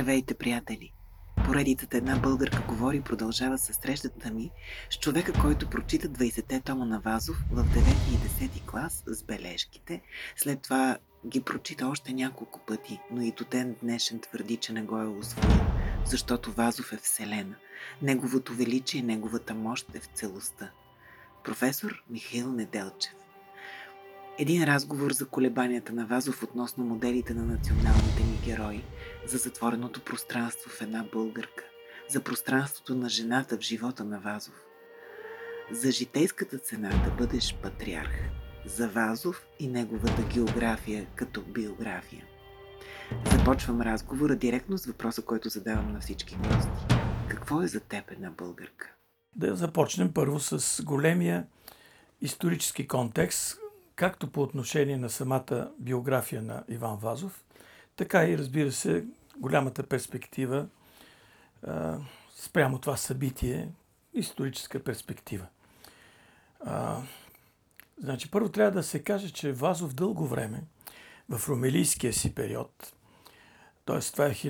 Здравейте, приятели! Поредицата Една българка говори продължава със срещата ми с човека, който прочита 20-те тома на Вазов в 9 и 10 клас с бележките. След това ги прочита още няколко пъти, но и до ден днешен твърди, че не го е усвоил, защото Вазов е вселена. Неговото величие, неговата мощ е в целостта. Професор Михаил Неделчев. Един разговор за колебанията на Вазов относно моделите на националните ни герои, за затвореното пространство в Една българка, за пространството на жената в живота на Вазов, за житейската цена да бъдеш патриарх, за Вазов и неговата география като биография. Започвам разговора директно с въпроса, който задавам на всички гости. Какво е за теб една българка? Да започнем първо с големия исторически контекст, както по отношение на самата биография на Иван Вазов, така и, разбира се, голямата перспектива спрямо това събитие, историческа перспектива. Значи, първо трябва да се каже, че Вазов дълго време, в ромелийския си период, т.е. това е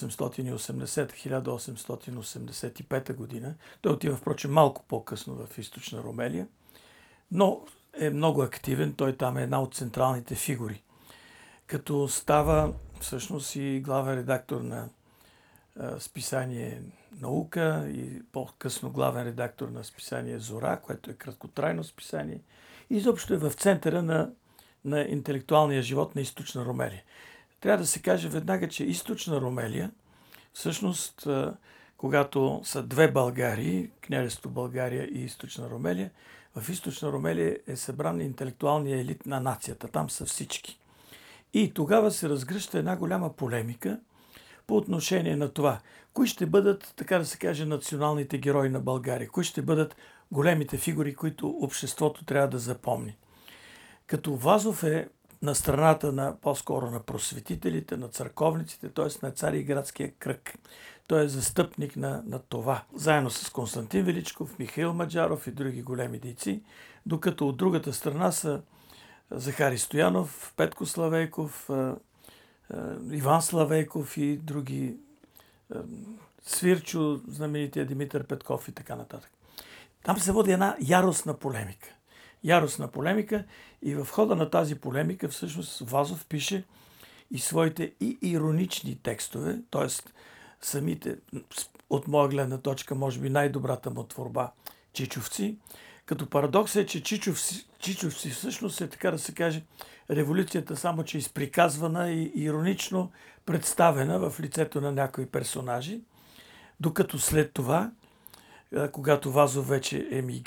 1880-1885 година, той отива, впрочем, малко по-късно в източна Ромелия, но е много активен, той там е една от централните фигури. Като става всъщност и главен редактор на списание Наука и по-късно главен редактор на списание Зора, което е краткотрайно списание. И изобщо е в центъра на интелектуалния живот на източна Ромелия. Трябва да се каже веднага, че източна Ромелия, всъщност, когато са две Българии, княжество България и източна Ромелия, в източна Ромелия е събран интелектуалния елит на нацията. Там са всички. И тогава се разгръща една голяма полемика по отношение на това, кои ще бъдат, така да се каже, националните герои на България, кои ще бъдат големите фигури, които обществото трябва да запомни. Като Вазов е на страната на по-скоро на просветителите, на църковниците, т.е. на цари и градския кръг. Той е застъпник на това. Заедно с Константин Величков, Михаил Маджаров и други големи дейци, докато от другата страна са Захари Стоянов, Петко Славейков, Иван Славейков и други, Свирчо, знаменития Димитър Петков и така нататък. Там се води една яростна полемика и в хода на тази полемика всъщност Вазов пише и своите и иронични текстове, т.е. самите, от моя гледна точка, може би най-добрата му творба, Чичовци. Като парадокс е, че Чичовци всъщност е, така да се каже, революцията, само че изприказвана и иронично представена в лицето на някои персонажи, докато след това, когато Вазов вече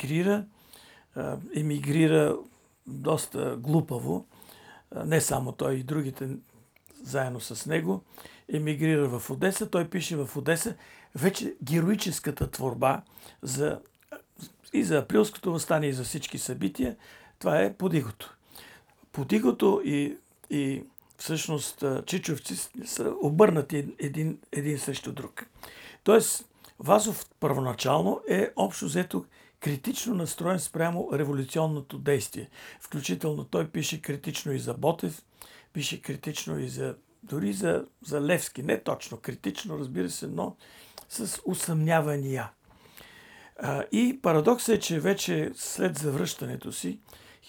емигрира доста глупаво, не само той и другите заедно с него, емигрира в Одеса. Той пише в Одеса вече героическата творба и за Априлското въстание, и за всички събития. Това е Подигото. Подигото и всъщност Чичовци са обърнати един срещу друг. Тоест, Вазов първоначално е общо взето критично настроен спрямо революционното действие. Включително той пише критично и за Ботев, пише критично и дори за Левски. Не точно критично, разбира се, но с усъмнявания. И парадоксът е, че вече след завръщането си,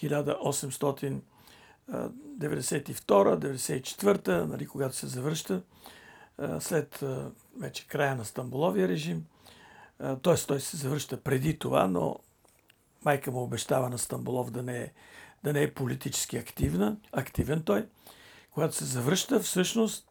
1892-94, нали, когато се завръща, след вече края на Стамболовия режим, т.е. той се завръща преди това, но майка му обещава на Стамболов да не е политически активен той. Когато се завръща, всъщност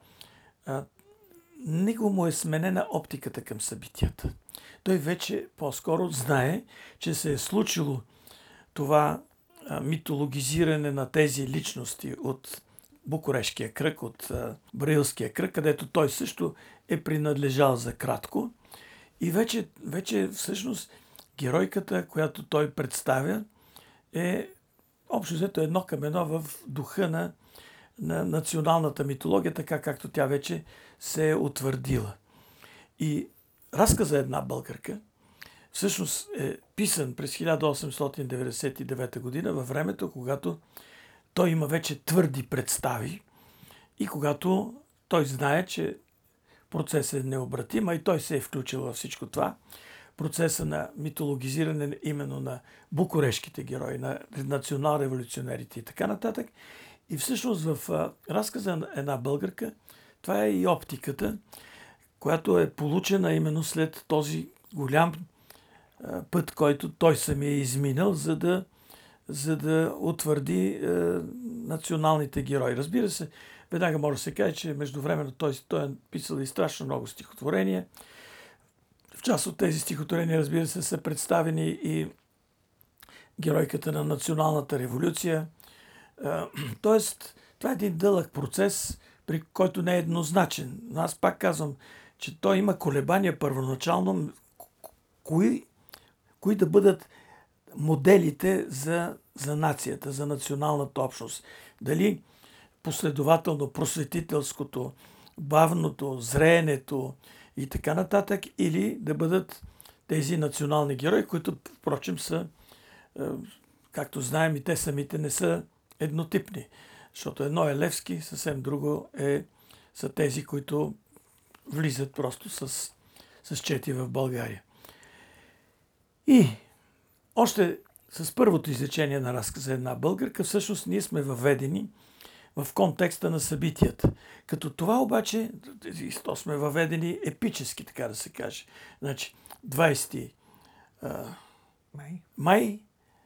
него му е сменена оптиката към събитията. Той вече по-скоро знае, че се е случило това митологизиране на тези личности от Букурешкия кръг, от Браилския кръг, където той също е принадлежал за кратко. И вече всъщност геройката, която той представя, е общо взето едно към едно в духа на националната митология, така както тя вече се е утвърдила. И разказа Една българка всъщност е писан през 1899 година, във времето, когато той има вече твърди представи и когато той знае, че процесът е необратим, а и той се е включил във всичко това. Процеса на митологизиране именно на букурешките герои, на национал-революционерите и така нататък. И всъщност в разказа на една българка, това е и оптиката, която е получена именно след този голям път, който той самия е изминал, за да утвърди националните герои. Разбира се, веднага може да се каже, че междувременно той е писал и страшно много стихотворения. В част от тези стихотворения, разбира се, са представени и геройката на националната революция. Тоест, това е един дълъг процес, при който не е еднозначен. Но аз пак казвам, че той има колебания първоначално, кои да бъдат моделите за нацията, за националната общност. Дали последователно просветителското, бавното, зреенето и така нататък, или да бъдат тези национални герои, които, впрочем, са, както знаем, и те самите не са еднотипни. Защото едно е Левски, съвсем друго са тези, които влизат просто с чети в България. И още с първото изречение на разказа една българка, всъщност ние сме въведени в контекста на събитията. Като това обаче, то сме въведени епически, така да се каже. Значи, 20 май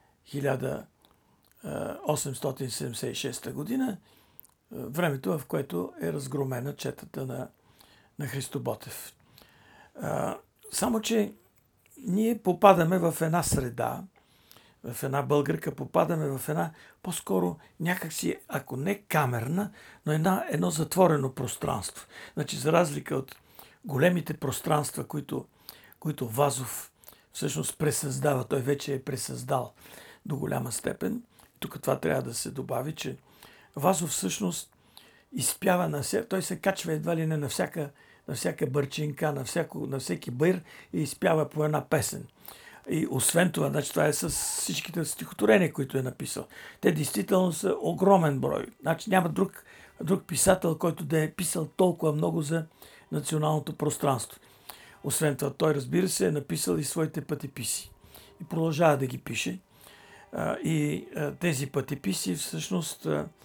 1876 година, времето, в което е разгромена четата на Христо Ботев. Само, че ние попадаме в една среда, в една българка, попадаме в една по-скоро някакси, ако не камерна, но едно затворено пространство. Значи, за разлика от големите пространства, които Вазов всъщност пресъздава, той вече е пресъздал до голяма степен. Тук това трябва да се добави, че Вазов всъщност изпява той се качва едва ли не на всяка бърчинка, на всеки бър и изпява по една песен. И освен това, значи това е с всичките стихотворения, които е написал. Те действително са огромен брой. Значи няма друг писател, който да е писал толкова много за националното пространство. Освен това, той, разбира се, е написал и своите пътеписи. И продължава да ги пише. И тези пътеписи всъщност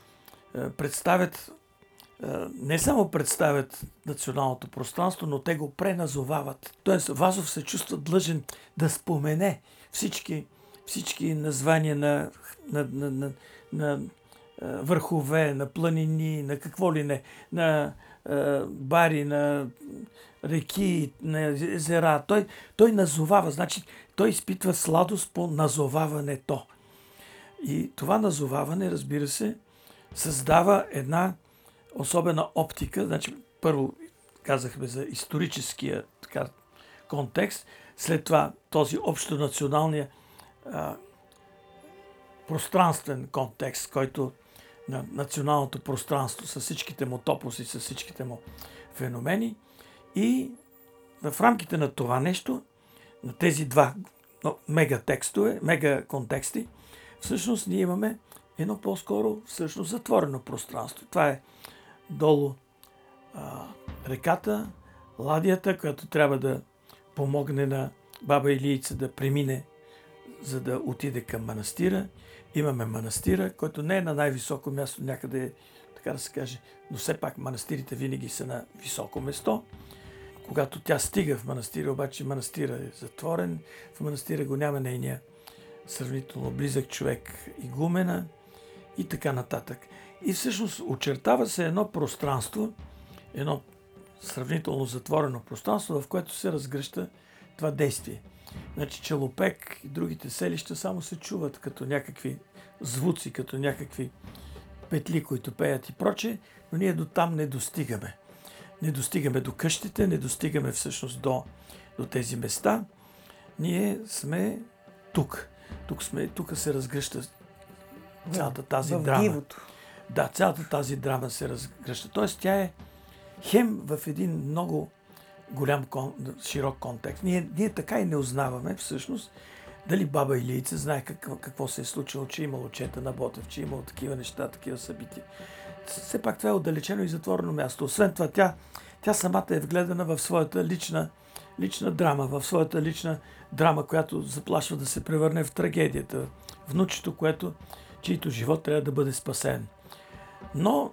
не само представят националното пространство, но те го преназовават. Тоест, Вазов се чувства длъжен да спомене всички названия на върхове, на планини, на какво ли не, на бари, на реки, на езера. Той назовава, значи той изпитва сладост по назоваването. И това назоваване, разбира се, създава една особена оптика. Значи, първо казахме за историческия контекст, след това този общонационалния пространствен контекст, който на националното пространство с всичките му топоси, с всичките му феномени. И в рамките на това нещо, на тези два мегатекстове, мегаконтексти, всъщност ние имаме едно по-скоро всъщност затворено пространство. Това е долу реката, ладията, която трябва да помогне на баба Илийца да премине, за да отиде към манастира. Имаме манастира, който не е на най-високо място, някъде, така да се каже, но все пак манастирите винаги са на високо место. Когато тя стига в манастира, обаче манастира е затворен, в манастира го няма нейния сравнително близък човек игумена и така нататък. И всъщност очертава се едно пространство, едно сравнително затворено пространство, в което се разгръща това действие. Значи Челопек и другите селища само се чуват като някакви звуци, като някакви петли, които пеят и прочее, но ние до там не достигаме. Не достигаме до къщите, не достигаме всъщност до тези места. Ние сме тук. Тук се разгръща цялата тази драма. Дивото. Да, цялата тази драма се разгръща. Тоест тя е хем в един много голям, широк контекст. Ние така и не узнаваме всъщност дали баба Илийца знае какво се е случило, че е имало чета на Ботев, че е имало такива неща, такива събития. Все пак това е отдалечено и затворено място. Освен това, тя Тя самата е вгледана в своята лична драма, в своята лична драма, която заплашва да се превърне в трагедията. Внучето, чието живот трябва да бъде спасен. Но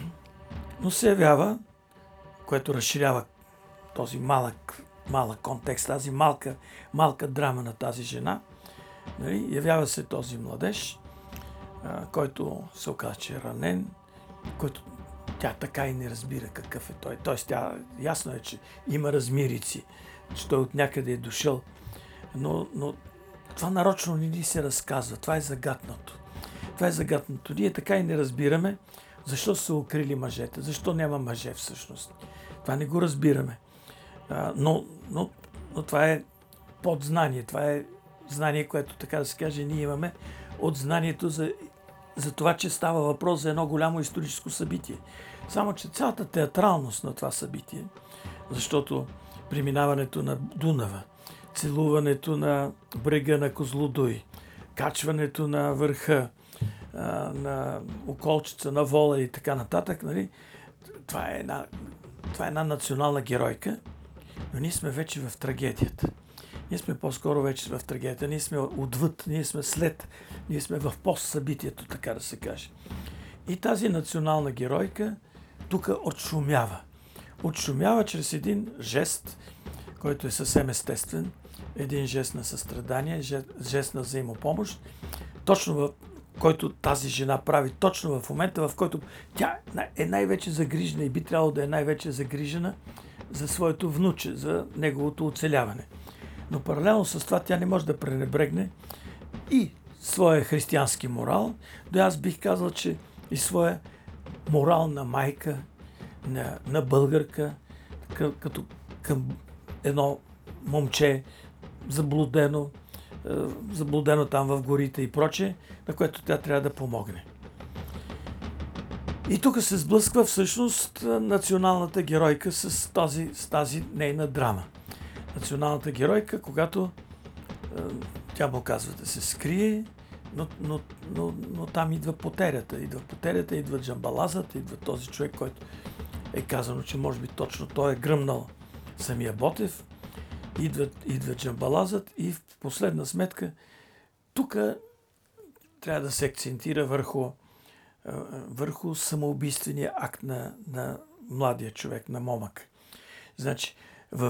се явява, което разширява този малък контекст, тази малка драма на тази жена. Нали? Явява се този младеж, който се оказа, че е ранен, който тя така и не разбира какъв е той. Тоест, ясно е, че има размирици, че той от някъде е дошъл, но това нарочно не ни се разказва. Това е загатното. Ние така и не разбираме защо са укрили мъжете, защо няма мъже всъщност. Това не го разбираме. Но това е подзнание, това е знание, което, така да се каже, ние имаме от знанието за това, че става въпрос за едно голямо историческо събитие. Само че цялата театралност на това събитие, защото преминаването на Дунава, целуването на брега на Козлодуй, качването на върха, на околчица, на Вола и така нататък, нали? Това е една национална геройка, но ние сме вече в трагедията. Ние сме по-скоро вече в трагедията. Ние сме отвъд, ние сме след, ние сме в пост-събитието, така да се каже. И тази национална геройка тук отшумява. Отшумява чрез един жест, който е съвсем естествен, един жест на състрадание, жест на взаимопомощ, който тази жена прави точно в момента, в който тя е най-вече загрижена и би трябвало да е най-вече загрижена за своето внуче, за неговото оцеляване. Но паралелно с това тя не може да пренебрегне и своя християнски морал, да аз бих казал, че и своя морал на майка, на българка, като към едно момче заблудено там в горите и прочее, на което тя трябва да помогне. И тук се сблъсква всъщност националната геройка с тази нейна драма. Националната геройка, когато тя му казва да се скрие, но там идва потерята. Идва джамбалазът, идва този човек, който е казано, че може би точно той е гръмнал самия Ботев. Идва джамбалазът и в последна сметка тук трябва да се акцентира върху самоубийствения акт на младия човек, на момък. Значи, в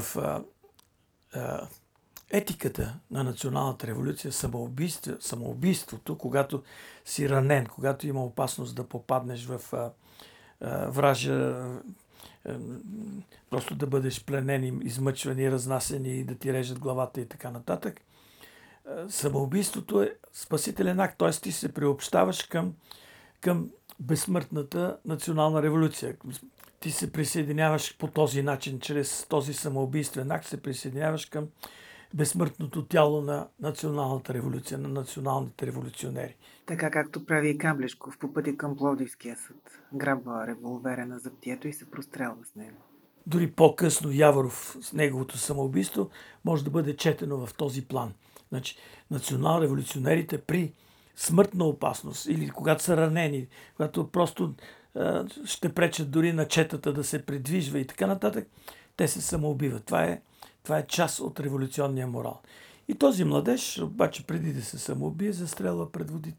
етиката на националната революция, самоубийството, когато си ранен, когато има опасност да попаднеш в вража, просто да бъдеш пленен, измъчван, разнасен и да ти режат главата и така нататък. Самоубийството е спасителен акт, т.е. ти се приобщаваш към безсмъртната национална революция. Ти се присъединяваш по този начин, чрез този самоубийствен акт, се присъединяваш към безсмъртното тяло на националната революция, на националните революционери. Така както прави и Каблешков по пътя към Пловдивския съд. Грабва револвера на заптието и се прострелва с него. Дори по-късно Яворов с неговото самоубийство може да бъде четено в този план. Значи, национал-революционерите при смъртна опасност или когато са ранени, когато просто ще пречат дори на четата да се придвижва и така нататък, те се самоубиват. Това е част от революционния морал. И този младеж, обаче преди да се самоубие, застрелва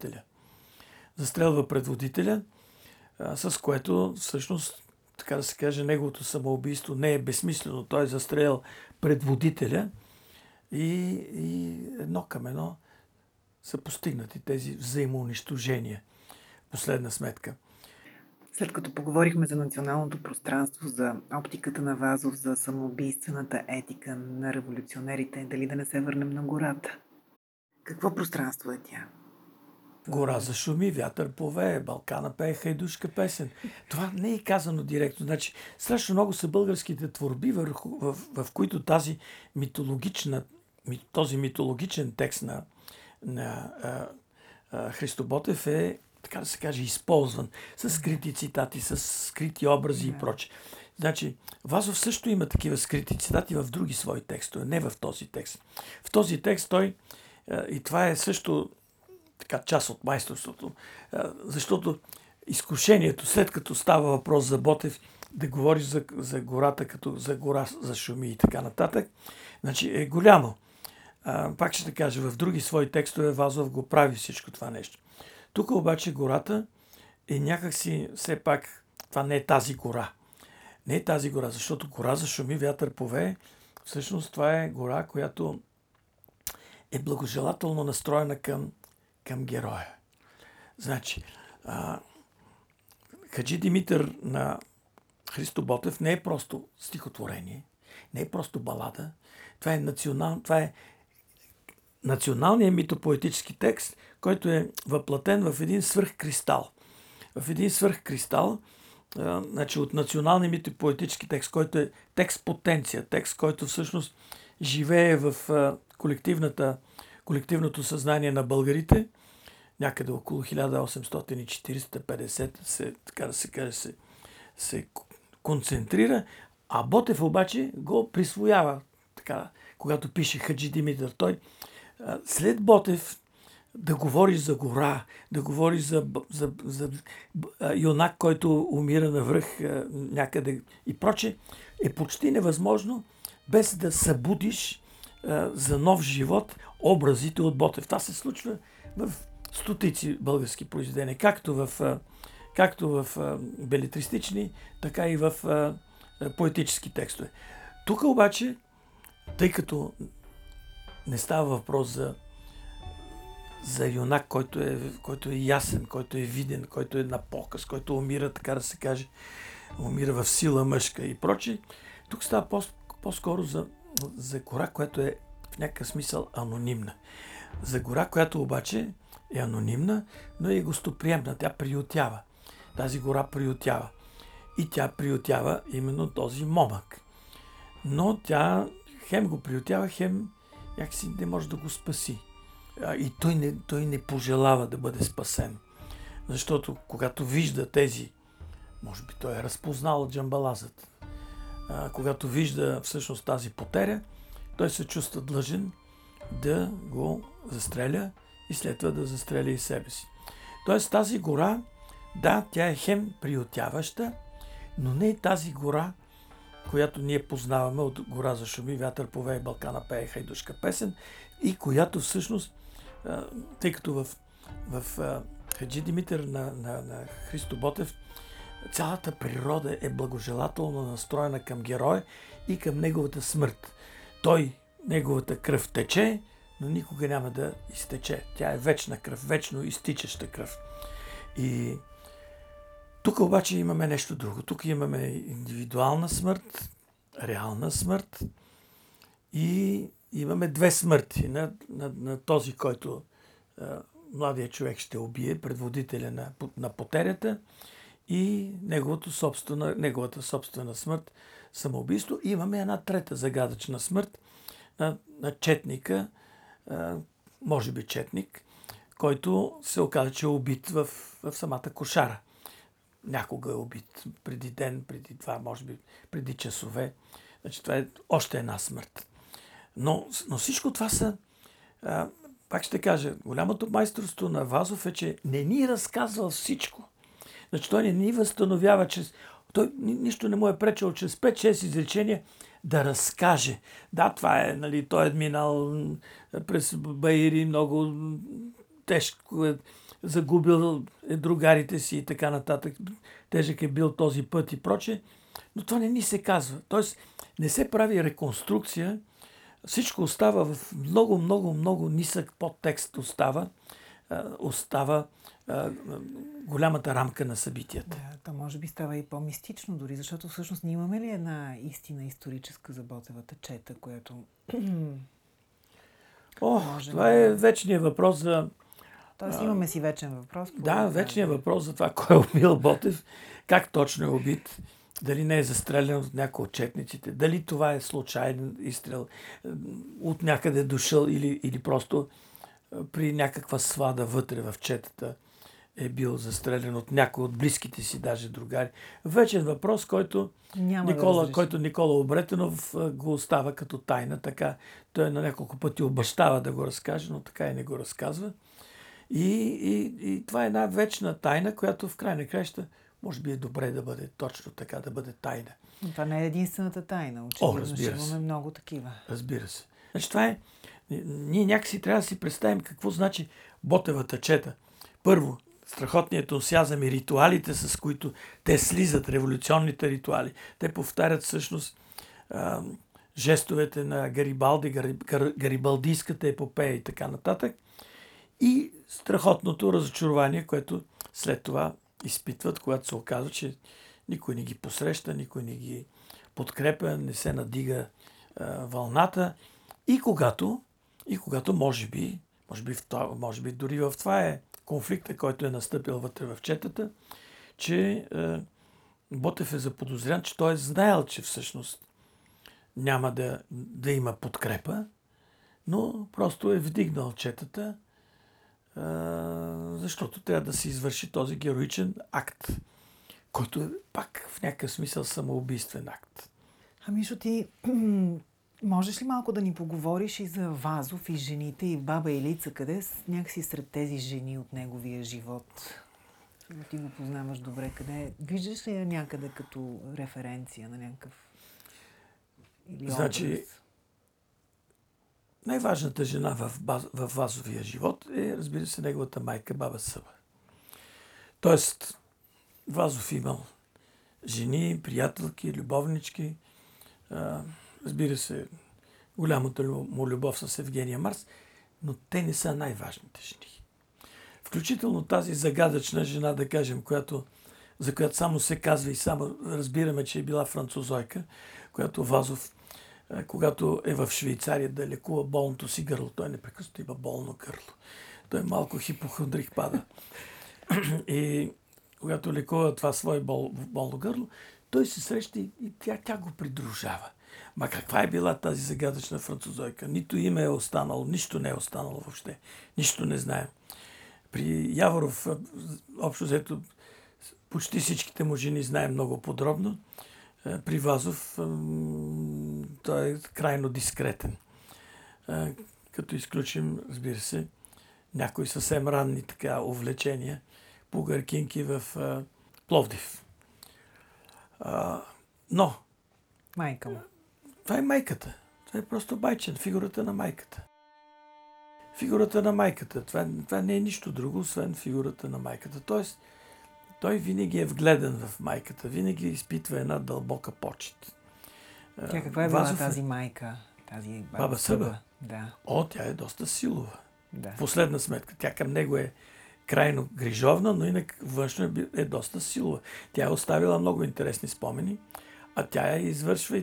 предводителя, с което всъщност, така да се каже, неговото самоубийство не е безсмислено. Той е застрелял предводителя и едно към едно са постигнати тези взаимоунищожения. Последна сметка. След като поговорихме за националното пространство, за оптиката на Вазов, за самоубийствената етика на революционерите, дали да не се върнем на гората? Какво пространство е тя? Гора зашуми, вятър повее, Балкана пее хайдушка песен. Това не е казано директно. Значи, страшно много са българските творби, в които този митологичен текст на Христо Ботев е, така да се каже, използван с скрити цитати, с скрити образи и прочее. Значи, Вазов също има такива скрити цитати в други свои текстове, не в този текст. В този текст той, и това е също така част от майсторството, защото изкушението, след като става въпрос за Ботев, да говориш за гората като за гора, за шуми и така нататък, значи е голямо. Пак ще кажа, в други свои текстове Вазов го прави всичко това нещо. Тук обаче гората е някакси, все пак, това не е тази гора. Не е тази гора, защото гора за шуми, вятър повее, всъщност това е гора, която е благожелателно настроена към героя. Значи, Хаджи Димитър на Христо Ботев не е просто стихотворение, не е просто балада. Това е националният митопоетически текст, който е въплатен в един свръхкристал. В един свръхкристал, значи от националния митопоетически текст, който е текст потенция, текст, който всъщност живее в колективното съзнание на българите, някъде около 1840-50 се, така да се каже, се концентрира, а Ботев обаче го присвоява. Така, когато пише Хаджи Димитър, той след Ботев да говориш за гора, да говориш за юнак, който умира навръх някъде и проче, е почти невъзможно без да събудиш за нов живот образите от Ботев. Това се случва в стотици български произведения, както в белетристични, така и в поетически текстове. Тук обаче, тъй като не става въпрос за юнак, който е ясен, който е виден, който е на показ, който умира, така да се каже, умира в сила мъжка и прочее, тук става по-скоро за гора, която е в някакъв смисъл анонимна. За гора, която обаче е анонимна, но е гостоприемна. Тя приютява. Тази гора приютява. И тя приютява именно този момък. Но тя хем го приютява, хем някакси не може да го спаси. И той не пожелава да бъде спасен. Защото когато вижда тези, може би той е разпознал джамбалазът, когато вижда всъщност тази потеря, той се чувства длъжен да го застреля и след това да застреля и себе си. Тоест тази гора, да, тя е хем приютяваща, но не е тази гора, която ние познаваме от Гора за шуми, вятър повее, Балкана пее хайдушка песен, и която всъщност, тъй като в Хаджи Димитър на Христо Ботев, цялата природа е благожелателно настроена към героя и към неговата смърт. Неговата кръв тече, но никога няма да изтече. Тя е вечна кръв, вечно изтичаща кръв. И тук обаче имаме нещо друго. Тук имаме индивидуална смърт, реална смърт и имаме две смърти. На този, който младият човек ще убие, предводителя на потерята, и неговата собствена смърт, самоубийство. И имаме една трета загадъчна смърт на четника, може би четник, който се оказа, че е убит в самата кошара. Някога е убит преди ден, преди два, може би преди часове. Значи това е още една смърт. Но всичко това са, пак ще кажа, голямото майсторство на Вазов е, че не ни разказва всичко. Значи той не ни възстановява, той нищо не му е пречило чрез 5-6 изречения да разкаже. Да, това е, той е минал през Баири, много тежко е, загубил другарите си и така нататък. Тежък е бил този път и прочее. Но това не ни се казва. Тоест не се прави реконструкция. Всичко остава в много, много, много нисък подтекст остава голямата рамка на събитията. Да, то може би става и по-мистично дори, защото всъщност ние имаме ли една истина историческа за Ботевата чета, която... Това е вечният въпрос за... Тоест имаме си вечен въпрос. Да, вечният въпрос за това, кой е убил Ботев, как точно е убит, дали не е застрелян от някой от четниците, дали това е случайен изстрел, от някъде дошъл или просто при някаква свада вътре в четата е бил застрелян от някой от близките си, даже другари. Вечен въпрос, който Никола Обретенов го остава като тайна. Така, той на няколко пъти обещава да го разкаже, но така и не го разказва. И това е една вечна тайна, която в край на краища може би е добре да бъде точно така, да бъде тайна. Но това не е единствената тайна. Очевидно, ще разбира се. имаме много такива. Разбира се. Значи това е... Ние някакси трябва да си представим какво значи Ботевата чета. Първо, страхотният ентусиазъм и ритуалите, с които те слизат, революционните ритуали. Те повтарят всъщност жестовете на Гарибалди, гарибалдийската епопея и така нататък. И страхотното разочарование, което след това изпитват, когато се оказва, че никой не ги посреща, никой не ги подкрепя, не се надига вълната. И когато може би дори в това е конфликта, който е настъпил вътре в четата, че Ботев е заподозрян, че той е знаел, че всъщност няма да има подкрепа, но просто е вдигнал четата, защото трябва да се извърши този героичен акт, който е пак в някакъв смисъл самоубийствен акт. Ами, ти можеш ли малко да ни поговориш и за Вазов и жените и баба Илица? Къде някакси сред тези жени от неговия живот? Ти го познаваш добре. Къде? Виждаш ли я някъде като референция на някакъв или образ? Значи, най-важната жена в Вазовия живот е, разбира се, неговата майка, баба Съба. Тоест, Вазов имал жени, приятелки, любовнички. Разбира се, голямата му любов с Евгения Марс, но те не са най-важните жени. Включително тази загадъчна жена, да кажем, за която само се казва и само разбираме, че е била французойка, която Вазов, когато е в Швейцария да лекува болното си гърло, той непрекъснато има болно гърло. Той малко хипохондрик пада. И когато лекува това свое болно гърло, той се среща и тя го придружава. Ма каква е била тази загадъчна французойка? Нито име е останало, нищо не е останало въобще. Нищо не знаем. При Яворов, общо взето, почти всичките му жени знаем много подробно. При Вазов той е крайно дискретен. Като изключим, разбира се, някои съвсем ранни така увлечения по гъркинки в Пловдив. Но майка му. Това е майката. Това е просто байчен. Фигурата на майката. Фигурата на майката. Това не е нищо друго, освен фигурата на майката. Тоест, той винаги е вгледан в майката. Винаги изпитва една дълбока почет. Тя каква е била тази майка? Тази баба Съба? Да. Тя е доста силова. Да. Последна сметка. Тя към него е крайно грижовна, но инак външно е доста силова. Тя е оставила много интересни спомени, а тя извършва и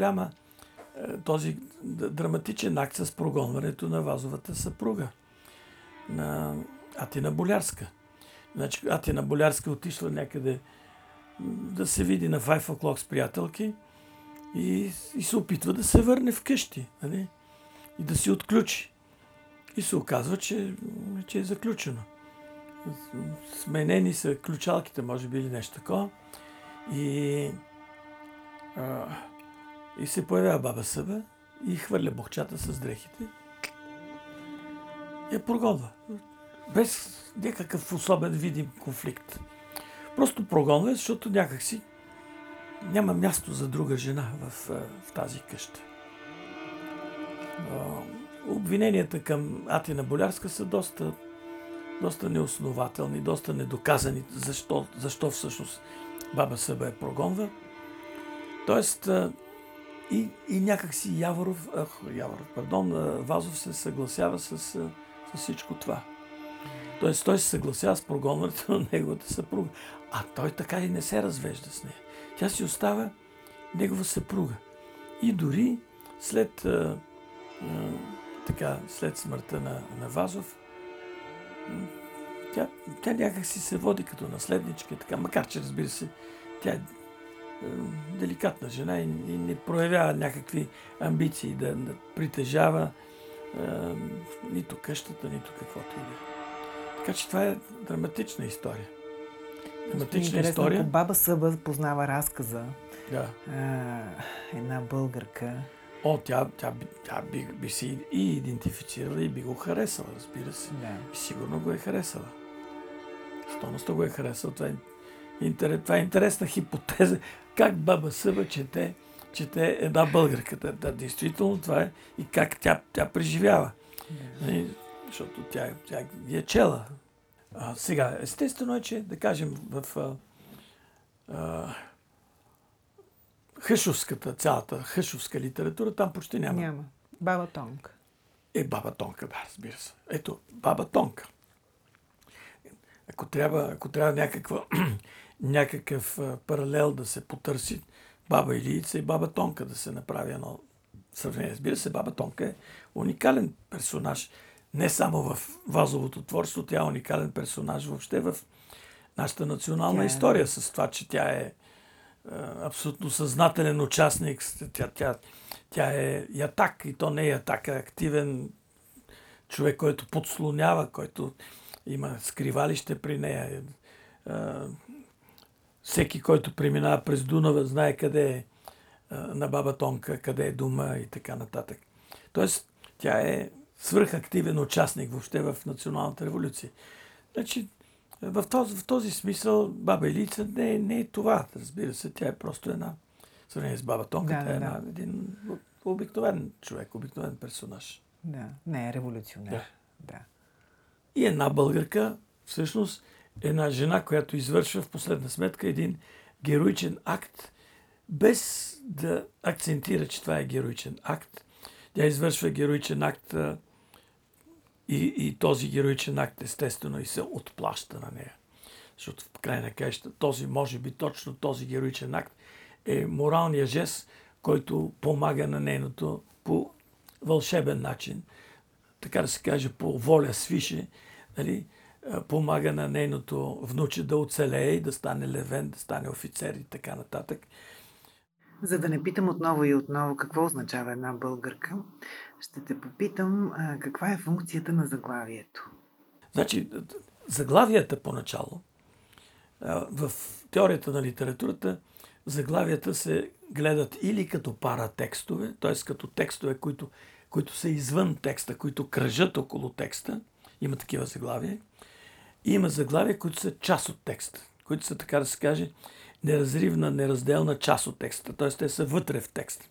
този драматичен акт с прогонването на Вазовата съпруга, на Атина Болярска. Значи Атина Болярска отишла някъде да се види на 5 o'clock с приятелки и се опитва да се върне вкъщи, нали? И да си отключи. И се оказва, че е заключено. Сменени са ключалките, може би, или нещо такова. И се появява баба Съба и хвърля бохчата с дрехите. И я прогонва. Без някакъв особен видим конфликт. Просто прогонва, защото някакси няма място за друга жена в тази къща. Обвиненията към Атина Болярска са доста неоснователни, доста недоказани защо всъщност баба Съба я прогонва. Тоест и някакси Вазов се съгласява с всичко това. Тоест той се съгласява с прогонването на неговата съпруга. А той така и не се развежда с нея. Тя си остава негова съпруга. И дори след смъртта на Вазов, тя някак си се води като наследничка, така, макар че, разбира се, тя е деликатна жена и не проявява някакви амбиции да притежава нито къщата, нито каквото и да е. Така че това е драматична история. Драматична история. Ако баба Съба познава разказа, да. Една българка. Тя би се и идентифицирала и би го харесала, разбира се. Да. И сигурно го е харесала. Стойността го е харесала. Това е Това е интересна хипотеза. Как баба Съба чете една българка. Да, действително това е и как тя преживява. Защото тя ги е чела. Сега, естествено е, че, да кажем, в цялата хъшовска литература, там почти няма. Няма. Баба Тонка. Баба Тонка, да, разбира се. Ето, Баба Тонка. Ако трябва някакъв паралел да се потърси, Баба Илица и Баба Тонка да се направи едно сравнение. Разбира се, Баба Тонка е уникален персонаж. Не само в вазовото творчество, тя е уникален персонаж въобще в нашата национална история, с това, че тя е абсолютно съзнателен участник. Тя е ятак, и то не е ятак, а активен човек, който подслонява, който има скривалище при нея. Всеки, който преминава през Дунава, знае къде е на Баба Тонка, къде е дома и така нататък. Тоест, тя е свръхактивен участник въобще в националната революция. Значи, в този смисъл Баба Илица не е това. Разбира се, тя е просто една, в сравнение с Баба Тонка, тя е един обикновен човек, обикновен персонаж. Да, не е революционер. Да. И една българка, всъщност, една жена, която извършва в последна сметка един героичен акт, без да акцентира, че това е героичен акт. Тя извършва героичен акт и този героичен акт естествено и се отплаща на нея. Защото в край на краищата точно този героичен акт е моралният жест, който помага на нейното по вълшебен начин, така да се каже, по воля свише, нали, помага на нейното внуче да оцелее и да стане левен, да стане офицер и така нататък. За да не питам отново и отново какво означава една българка, ще те попитам каква е функцията на заглавието. Значи, заглавията поначало, в теорията на литературата, заглавията се гледат или като паратекстове, т.е. като текстове, които са извън текста, които кръжат около текста. Има такива заглавия. И има заглавия, които са част от текста, които са, така да се каже, неразривна, неразделна част от текста. Т.е. те са вътре в текста.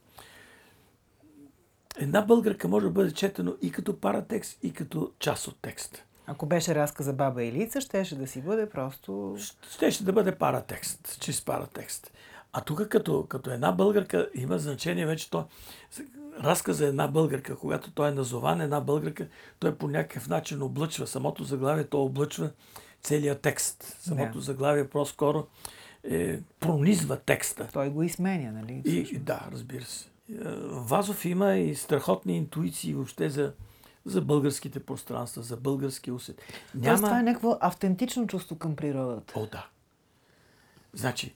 Една българка може да бъде четено и като паратекст, и като част от текста. Ако беше разказа Баба Илица, щеше да си бъде просто... Щеше да бъде паратекст, чист паратекст. А тук като една българка има значение вече то. Разказа една българка, когато той е назован една българка, той по някакъв начин облъчва самото заглавие, то облъчва целият текст. Самото заглавие по-скоро пронизва текста. Той го изменя, нали? Да, разбира се. Вазов има и страхотни интуиции въобще за българските пространства, за български усет. Това е някакво автентично чувство към природата. Да. Значи,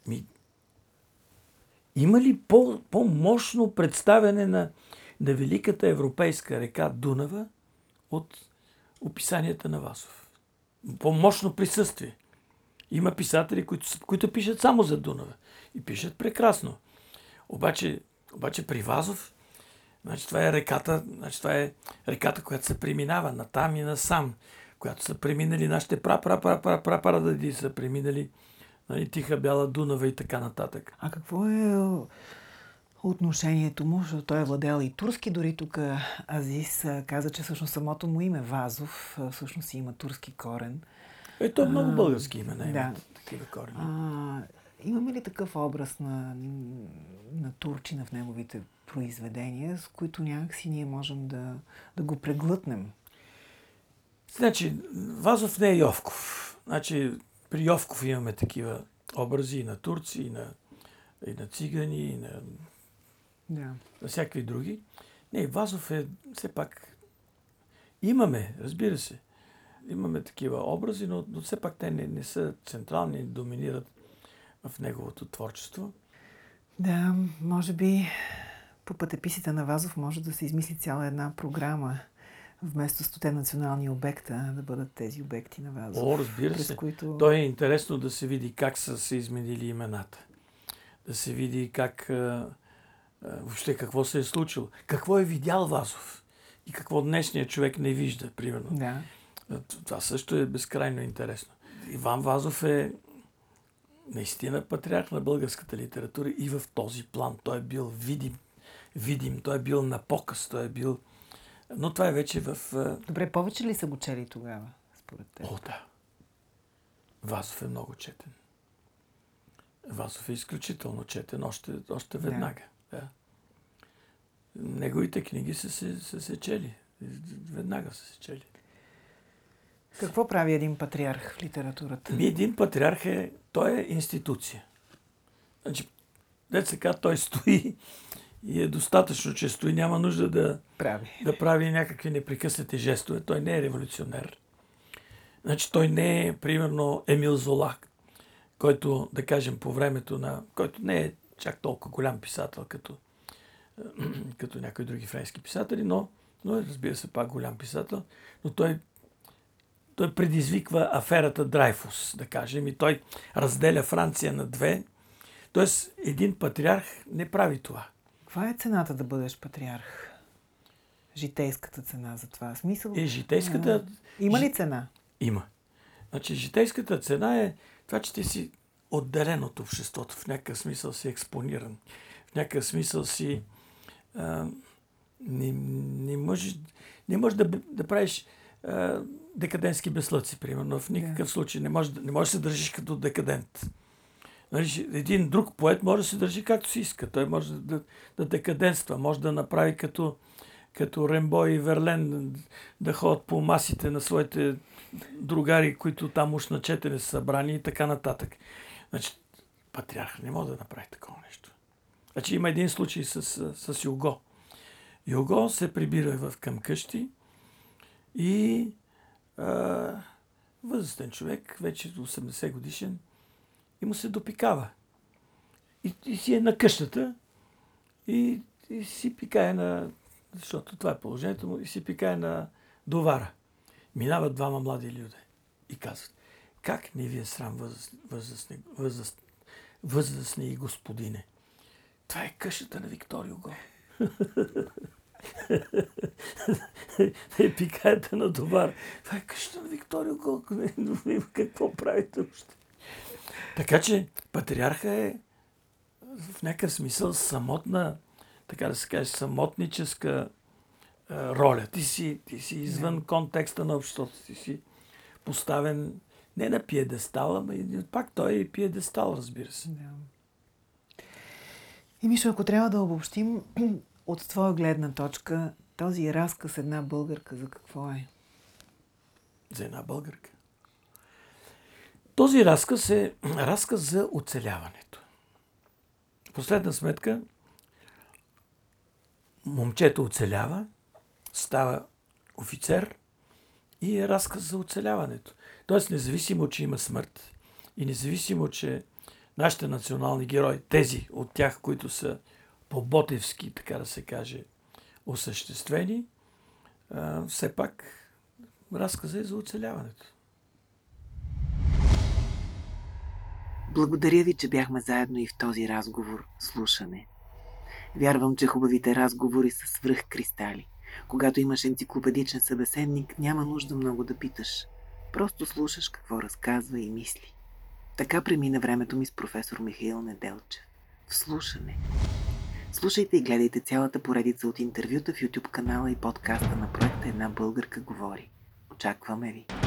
има ли по-мощно представяне на великата европейска река Дунава от описанията на Вазов? По-мощно присъствие. Има писатели, които пишат само за Дунава. И пишат прекрасно. Обаче при Вазов, това е реката, която се преминава натам и насам, която са преминали нашите прапрадади, са преминали Тиха бяла Дунава и така нататък. А какво е отношението му, защото той е владел и турски, дори тук Азис каза, че всъщност самото му име Вазов всъщност има турски корен. То е много български име, имат такива корени. Имаме ли такъв образ на турчина в неговите произведения, с които някакси ние можем да го преглътнем? Значи, Вазов не е Йовков. Значи, при Йовков имаме такива образи и на турци, и на цигани, и на всякакви други. Не, Вазов е все пак... Имаме, разбира се. Имаме такива образи, но все пак те не са централни, не доминират в неговото творчество. Да, може би по пътеписите на Вазов може да се измисли цяла една програма. Вместо 100 национални обекта да бъдат тези обекти на Вазов. Разбира се. То е интересно да се види как са се изменили имената. Да се види как въобще какво се е случило. Какво е видял Вазов и какво днешният човек не вижда, примерно. Да. Това също е безкрайно интересно. Иван Вазов е наистина патриарх на българската литература и в този план. Той е бил видим, той е бил на показ, той е бил... Но това е вече в... Добре, повече ли са го чели тогава, според теб? О, да. Вазов е много четен. Вазов е изключително четен, още веднага. Да. Неговите книги са се чели. Веднага са се чели. Какво прави един патриарх в литературата? Един патриарх той е институция. Значи, деца той стои и е достатъчно, че стои. Няма нужда да прави някакви непрекъснати жестове. Той не е революционер. Значи той не е, примерно, Емил Зола, който, да кажем, по времето на... който не е чак толкова голям писател, като някои други френски писатели, но разбира се, пак голям писател, но той предизвиква аферата Драйфус, да кажем, и той разделя Франция на две. Тоест, един патриарх не прави това. Каква е цената да бъдеш патриарх? Житейската цена за това. Смисъл? Житейската... Има ли цена? Има. Значи, житейската цена е това, че ти си отделен от обществото. В някакъв смисъл си експониран. В някакъв смисъл си... не можеш да правиш декадентски безслъци, примерно. В никакъв случай не можеш да се държиш като декадент. Един друг поет може да се държи както си иска. Той може да декадентства, може да направи като Рембо и Верлен да ходят по масите на своите другари, които там уж на четене са събрани и така нататък. Значи, патриарх не може да направи такова нещо. Значи, има един случай с Юго. Юго се прибира към къщи и възрастен човек, вече 80 годишен, и му се допикава. И си е на къщата и си пикае защото това е положението му, и си пикае на довара. Минават двама млади люди и казват: как не ви е срам, възрастни господине? Това е къщата на Виктор Юго. Пикаете на довара. Това е къщата на Виктор Юго. Какво правите още? Така че патриарха е в някакъв смисъл самотна, така да се каже, самотническа роля. Ти си извън контекста на обществото. Ти си поставен не на пиедестала, но пак той е пиедестал, разбира се. Да. И Мишо, ако трябва да обобщим от твоя гледна точка, този разказ една българка за какво е? За една българка. Този разказ е разказ за оцеляването. В последна сметка, момчето оцелява, става офицер и е разказ за оцеляването. Тоест, независимо, че има смърт и независимо, че нашите национални герои, тези от тях, които са по-ботевски, така да се каже, осъществени, все пак разказа е за оцеляването. Благодаря ви, че бяхме заедно и в този разговор слушане. Вярвам, че хубавите разговори са свръх кристали. Когато имаш енциклопедичен събеседник, няма нужда много да питаш. Просто слушаш какво разказва и мисли. Така премина времето ми с професор Михаил Неделчев. В слушане. Слушайте и гледайте цялата поредица от интервюта в YouTube канала и подкаста на проекта Една българка говори. Очакваме ви!